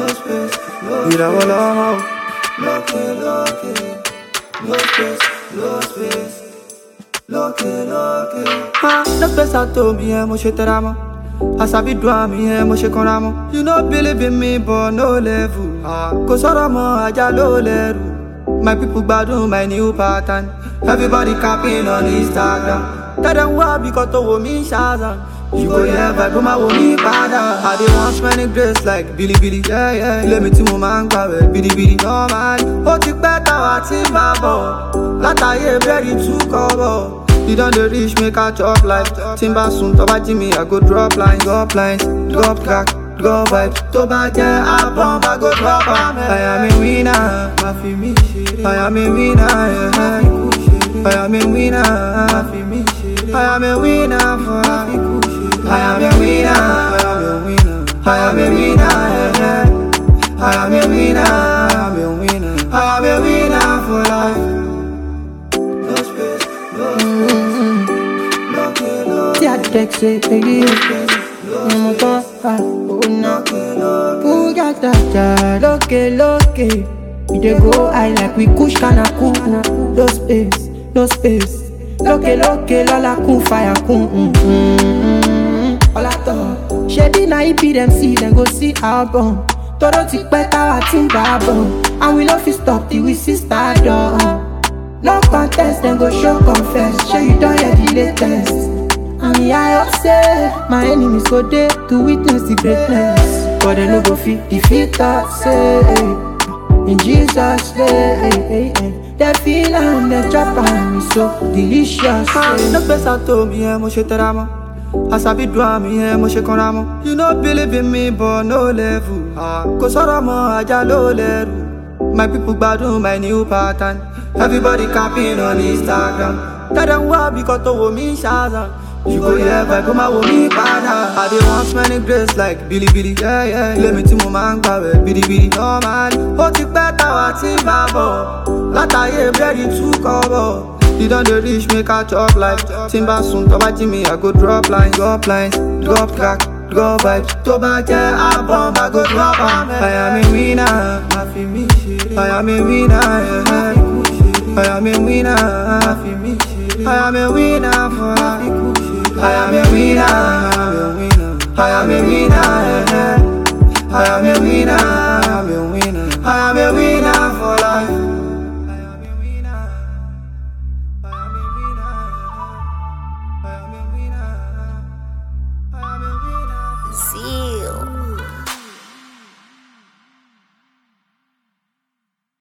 space, no ìràwọ̀ lọ́wọ́. lókè lókè, no space, no space, lókè lókè. No space àtò mi ẹ mo ṣe tẹra mọ́. Àṣàbí dùn àmì ẹ mo ṣe kanra mọ́. You no believe in me but no level. Kò sọ̀rọ̀ mọ́ ajá ló lẹ́rù. My people gbádùn my new pattern. Everybody capping on Instagram. Tell them why because tó wo mi ṣáàzàn. You go yeah vibe ma wo mi padà. I dey want many grace like bilibili. Ilé mi tí mo máa ń gbà wẹ̀ bidibidi. Normally ó ti pẹ́ táwa tí ń bá bọ̀. Látàyè bẹ́ẹ̀rì tún kọ́ bọ̀. You don dey reach make I chop life. Tí n bá sùn tó bá jí mi I go drop lines, drop track, drop vibe. Tó bá jẹ́ album I go drop am. I am a winner, má fi mí ṣeré. I am a winner, yeah. I am a winner, má fi mí ṣeré. I am a winner for life. I am a winner, I am a winner, I am a winner, yeah. I am a winner, I am a winner, I am a winner for life. No space, no lókè lókè. See how the text say, baby, I'm a gun, oh no. Who got that, loke. We dey go high like we kush kana cool. No space, no space. Loke, lola kun fire kun. All I thought, shady na EP them see, then go see album. Toro ti pẹ́ táwa ti ń gbà bọ̀. And we no fit stop till we see stardom. No contest, then go show confess. Sure you don't hear the latest. And me I upset. My enemies go there to witness the greatness. But they no go fit defeat us, say. In Jesus' name, they feel and they drop and it's so delicious. No space àtò mi ẹ mo ṣe tẹra mọ́. Àṣàbí dùn àmì ẹ mo ṣe kanra mọ́. You no believe in me but no level. Kò sọ̀rọ̀ mọ́ ajá ló lẹ́rù. My people gbádùn my new pattern. Everybody capping on Instagram. Tell them why because tó wo mi ṣáàzàn. You go yeah vibe ma wo mi padà. I dey want many grace like bilibili. Ilé mi tí mo máa ń gbà wẹ̀ bidibidi. Normally ó ti pẹ́ táwa tí ń bá bọ̀. Látàyè bẹ́ẹ̀rì tún kọ́ bọ̀. You don dey reach make I chop life. Tí n bá sùn tó bá jí mi I go drop lines, drop track, drop vibe. Tó bá jẹ́ album I go drop am. I am a winner, má fi mí ṣeré. I am a winner, yeah. I am a winner, má fi mí ṣeré. I am a winner for life. I am a winner, I am a winner, I am a winner, yeah. I am a winner, I am a winner, I am a winner.